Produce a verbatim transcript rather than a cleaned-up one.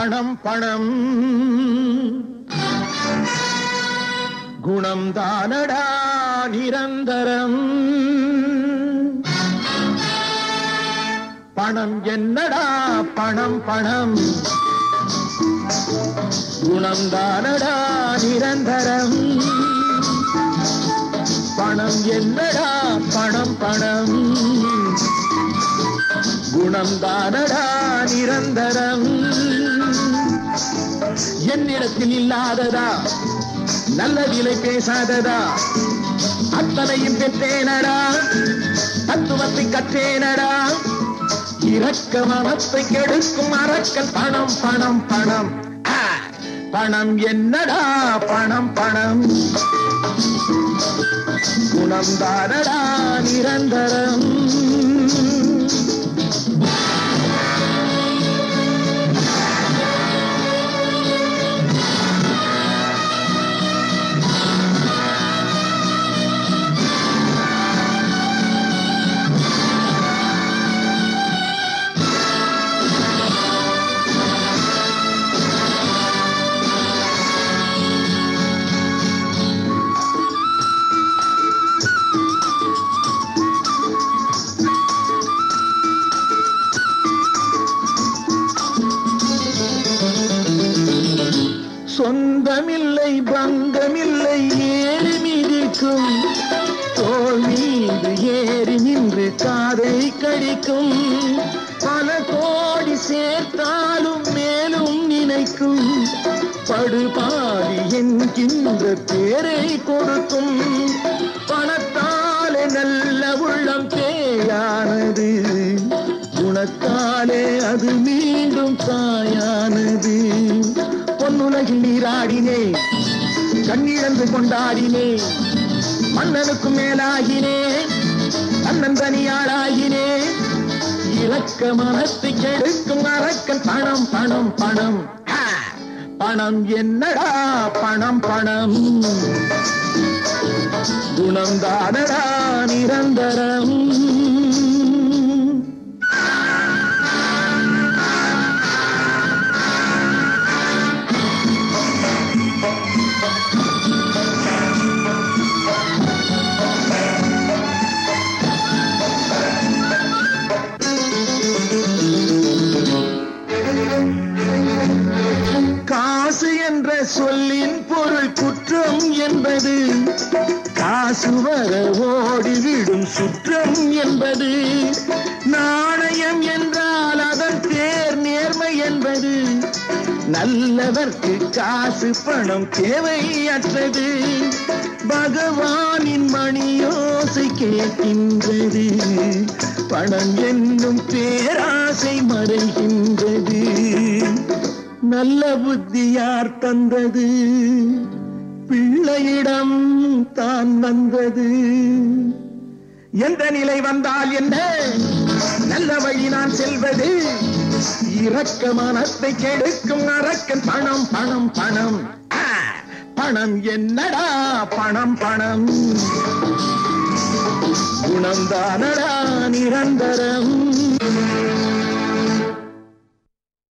பணம் பணம் குணம் தானடா நிரந்தரம். பணம் என்னடா பணம் பணம் குணம் தானடா நிரந்தரம். பணம் என்னடா பணம் பணம் குணம் தானடா நிரந்தரம். என்னிடத்தில் இல்லாததா நல்ல விலை பேசாததா அத்தனையும் பெற்றேனடா தத்துவத்தை கற்றேனடா. இரக்க மனத்தை கெடுக்கும் அரக்கன் பணம் பணம் பணம். பணம் என்னடா பணம் பணம் குணம் தானடா நிரந்தரம். சொந்தமில்லை பந்தமில்லை ஏறி மிதிக்கும் தோல் மீது ஏறி நின்று காதை கடிக்கும். பல கோடி சேர்த்தாலும் மேலும் நினைக்கும் படுபாடி என்கின்ற பேரை கொடுக்கும். பணத்தாலே நல்ல உள்ளம் பேயானது குணத்தாலே அது மீண்டும் தாயானது. பொன்னுலகில் நீராடினே கண்ணிழந்து கொண்டாடினே மன்னனுக்கு மேலாகினே அண்ணன் தனியாளாகினே. இரக்க மனத்தை கெடுக்கும் அரக்கன் பணம் பணம் பணம். பணம் என்னடா பணம் பணம் குணம் தானடா நிரந்தரம். காசு என்ற சொல்லின் பொருள் குற்றம் என்பது காசு வர ஓடிவிடும் சுற்றம் என்பது. நாணயம் என்றால் அதன் பேர் நேர்மை என்பது. நல்லவர்க்கு காசு பணம் தேவையற்றது. பகவானின் மணியோசை கேட்கின்றது. பணம் என்னும் பேராசை மறைகின்றது. நல்ல புத்தி யார் தந்தது பிள்ளையிடம் தான் வந்தது. எந்த நிலை வந்தால் என்ன நல்ல வழி நான் செல்வது. இரக்க மனத்தை கெடுக்கும் அரக்கன் பணம் பணம் பணம். பணம் என்னடா பணம் பணம் குணம் தானடா நிரந்தரம்.